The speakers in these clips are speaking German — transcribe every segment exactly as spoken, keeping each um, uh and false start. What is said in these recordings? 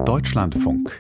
Deutschlandfunk.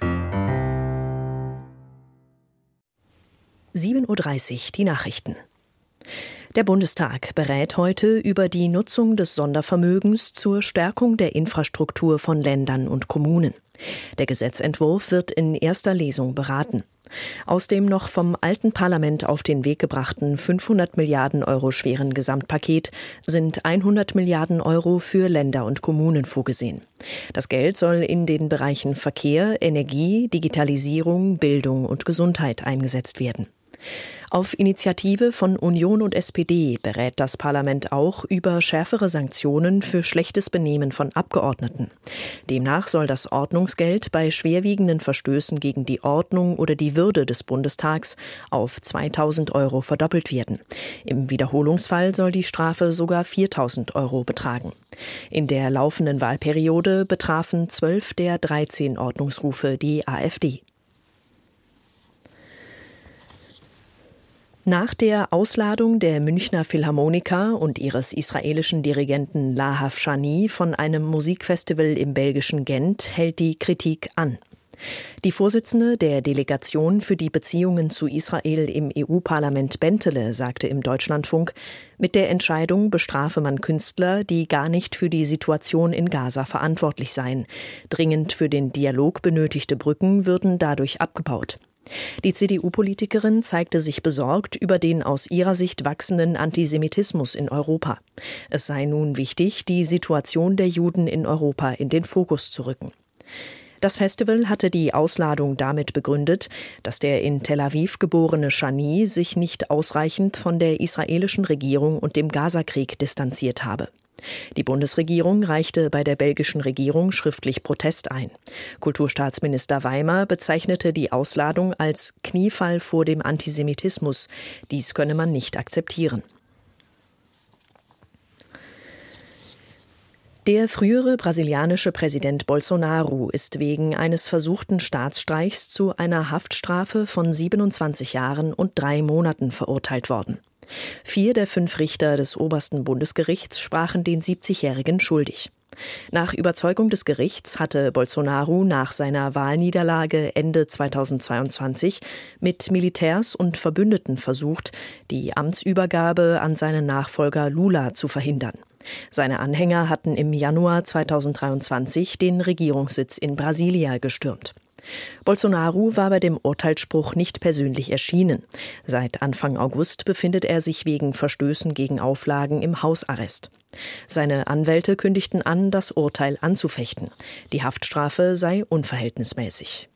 sieben Uhr dreißig, die Nachrichten. Der Bundestag berät heute über die Nutzung des Sondervermögens zur Stärkung der Infrastruktur von Ländern und Kommunen. Der Gesetzentwurf wird in erster Lesung beraten. Aus dem noch vom alten Parlament auf den Weg gebrachten fünfhundert Milliarden Euro schweren Gesamtpaket sind hundert Milliarden Euro für Länder und Kommunen vorgesehen. Das Geld soll in den Bereichen Verkehr, Energie, Digitalisierung, Bildung und Gesundheit eingesetzt werden. Auf Initiative von Union und S P D berät das Parlament auch über schärfere Sanktionen für schlechtes Benehmen von Abgeordneten. Demnach soll das Ordnungsgeld bei schwerwiegenden Verstößen gegen die Ordnung oder die Würde des Bundestags auf zweitausend Euro verdoppelt werden. Im Wiederholungsfall soll die Strafe sogar viertausend Euro betragen. In der laufenden Wahlperiode betrafen zwölf der dreizehn Ordnungsrufe die AfD. Nach der Ausladung der Münchner Philharmoniker und ihres israelischen Dirigenten Lahav Shani von einem Musikfestival im belgischen Gent hält die Kritik an. Die Vorsitzende der Delegation für die Beziehungen zu Israel im E U-Parlament Bentele sagte im Deutschlandfunk, mit der Entscheidung bestrafe man Künstler, die gar nicht für die Situation in Gaza verantwortlich seien. Dringend für den Dialog benötigte Brücken würden dadurch abgebaut. Die C D U-Politikerin zeigte sich besorgt über den aus ihrer Sicht wachsenden Antisemitismus in Europa. Es sei nun wichtig, die Situation der Juden in Europa in den Fokus zu rücken. Das Festival hatte die Ausladung damit begründet, dass der in Tel Aviv geborene Shani sich nicht ausreichend von der israelischen Regierung und dem Gazakrieg distanziert habe. Die Bundesregierung reichte bei der belgischen Regierung schriftlich Protest ein. Kulturstaatsminister Weimer bezeichnete die Ausladung als Kniefall vor dem Antisemitismus. Dies könne man nicht akzeptieren. Der frühere brasilianische Präsident Bolsonaro ist wegen eines versuchten Staatsstreichs zu einer Haftstrafe von siebenundzwanzig Jahren und drei Monaten verurteilt worden. Vier der fünf Richter des obersten Bundesgerichts sprachen den siebzigjährigen schuldig. Nach Überzeugung des Gerichts hatte Bolsonaro nach seiner Wahlniederlage Ende zweitausendzweiundzwanzig mit Militärs und Verbündeten versucht, die Amtsübergabe an seinen Nachfolger Lula zu verhindern. Seine Anhänger hatten im Januar zweitausenddreiundzwanzig den Regierungssitz in Brasilia gestürmt. Bolsonaro war bei dem Urteilsspruch nicht persönlich erschienen. Seit Anfang August befindet er sich wegen Verstößen gegen Auflagen im Hausarrest. Seine Anwälte kündigten an, das Urteil anzufechten. Die Haftstrafe sei unverhältnismäßig.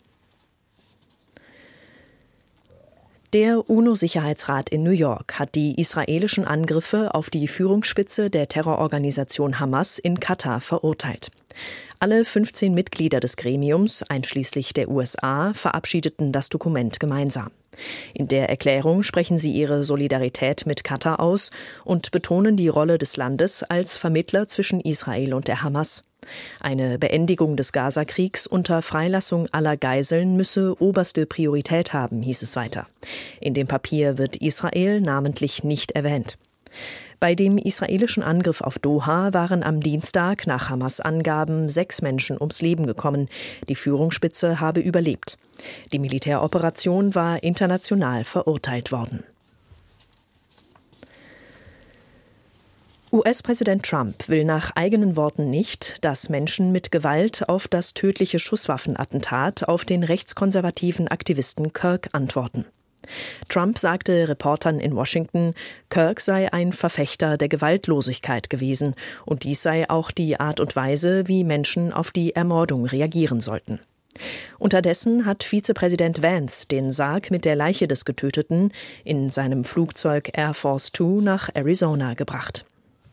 Der UNO-Sicherheitsrat in New York hat die israelischen Angriffe auf die Führungsspitze der Terrororganisation Hamas in Katar verurteilt. Alle fünfzehn Mitglieder des Gremiums, einschließlich der U S A, verabschiedeten das Dokument gemeinsam. In der Erklärung sprechen sie ihre Solidarität mit Katar aus und betonen die Rolle des Landes als Vermittler zwischen Israel und der Hamas. Eine Beendigung des Gazakriegs unter Freilassung aller Geiseln müsse oberste Priorität haben, hieß es weiter. In dem Papier wird Israel namentlich nicht erwähnt. Bei dem israelischen Angriff auf Doha waren am Dienstag nach Hamas-Angaben sechs Menschen ums Leben gekommen. Die Führungsspitze habe überlebt. Die Militäroperation war international verurteilt worden. U S-Präsident Trump will nach eigenen Worten nicht, dass Menschen mit Gewalt auf das tödliche Schusswaffenattentat auf den rechtskonservativen Aktivisten Kirk antworten. Trump sagte Reportern in Washington, Kirk sei ein Verfechter der Gewaltlosigkeit gewesen und dies sei auch die Art und Weise, wie Menschen auf die Ermordung reagieren sollten. Unterdessen hat Vizepräsident Vance den Sarg mit der Leiche des Getöteten in seinem Flugzeug Air Force zwei nach Arizona gebracht.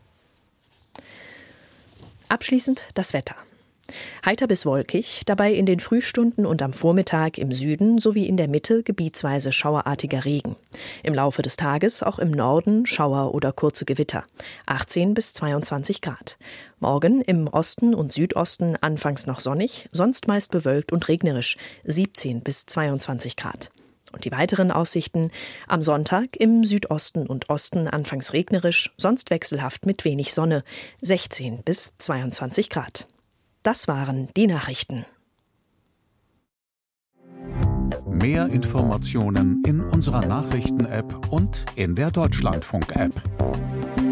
Abschließend das Wetter. Heiter bis wolkig, dabei in den Frühstunden und am Vormittag im Süden sowie in der Mitte gebietsweise schauerartiger Regen. Im Laufe des Tages auch im Norden Schauer oder kurze Gewitter. achtzehn bis zweiundzwanzig Grad. Morgen im Osten und Südosten anfangs noch sonnig, sonst meist bewölkt und regnerisch. siebzehn bis zweiundzwanzig Grad. Und die weiteren Aussichten: am Sonntag im Südosten und Osten anfangs regnerisch, sonst wechselhaft mit wenig Sonne. sechzehn bis zweiundzwanzig Grad. Das waren die Nachrichten. Mehr Informationen in unserer Nachrichten-App und in der Deutschlandfunk-App.